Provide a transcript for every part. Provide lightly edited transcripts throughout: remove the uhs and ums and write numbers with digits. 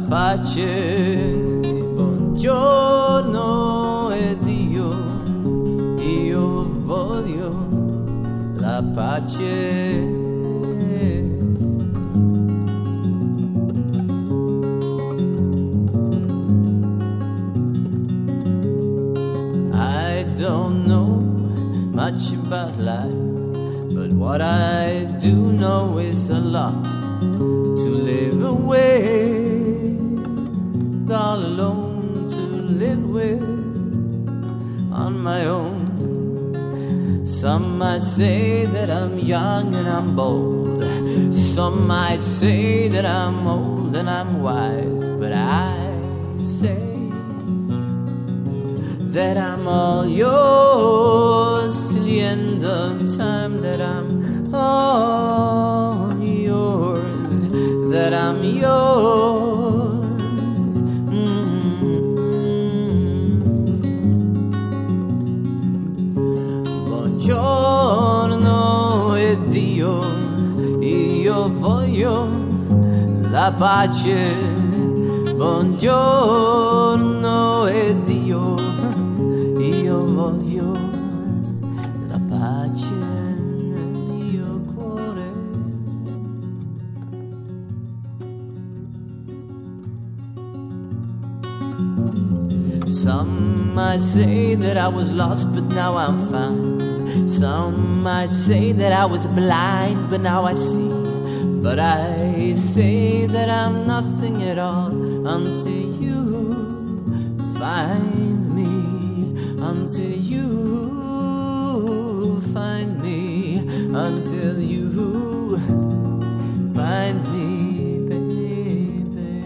pace. Buongiorno ed io voglio la pace. I don't know much about life, but what I do know is a lot to live with, all alone to live with, on my own. Some might say that I'm young and I'm bold, some might say that I'm old and I'm wise, but I say that I'm all yours till the end of time, that I'm all yours, that I'm yours. Buongiorno ed io voglio la pace. Buongiorno ed io voglio la pace nel mio cuore. Some might say that I was lost, but now I'm found. Some might say that I was blind, but now I see. But I say that I'm nothing at all until you find me. Until you find me, until you find me, baby.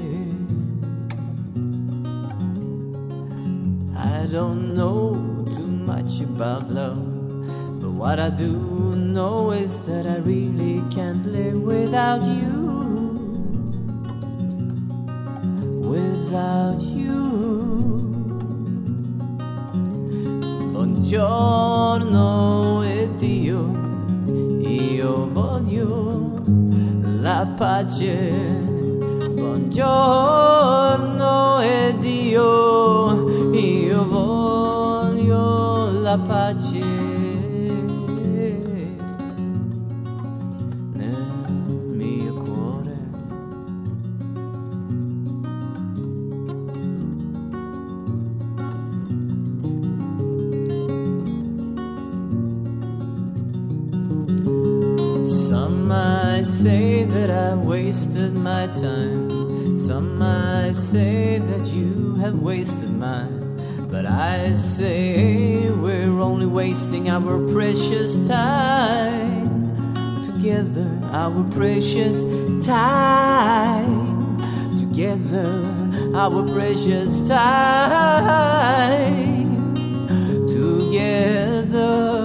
I don't know too much about love, but what I do know is that I really can't live without you. Without you. Buongiorno ed io voglio la pace. Buongiorno ed io voglio la pace nel mio cuore. Some might say that I've wasted my time. Some might say that you have wasted mine. But I say we're only wasting our precious time together, our precious time together, our precious time together.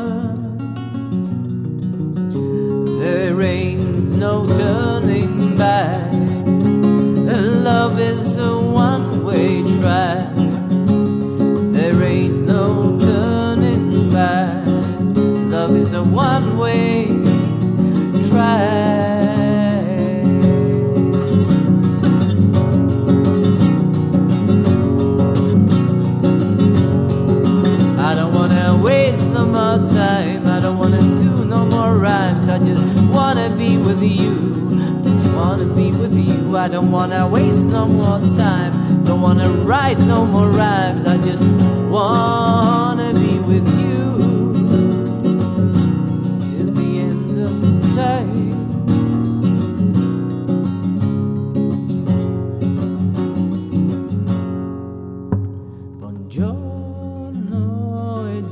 There ain't no turning back. Love is a one-way track. There ain't no turning back. Love is a one-way track. I don't wanna waste no more time. I don't wanna do no more rhymes. I just wanna be with you. Just wanna be with you. I don't wanna waste no more time. Don't wanna write no more rhymes. I just wanna be with you till the end of time. Buongiorno ed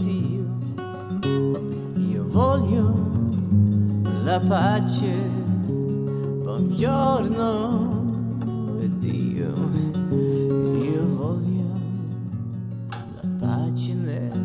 io voglio la pace. Buongiorno ed io voglio la pace nel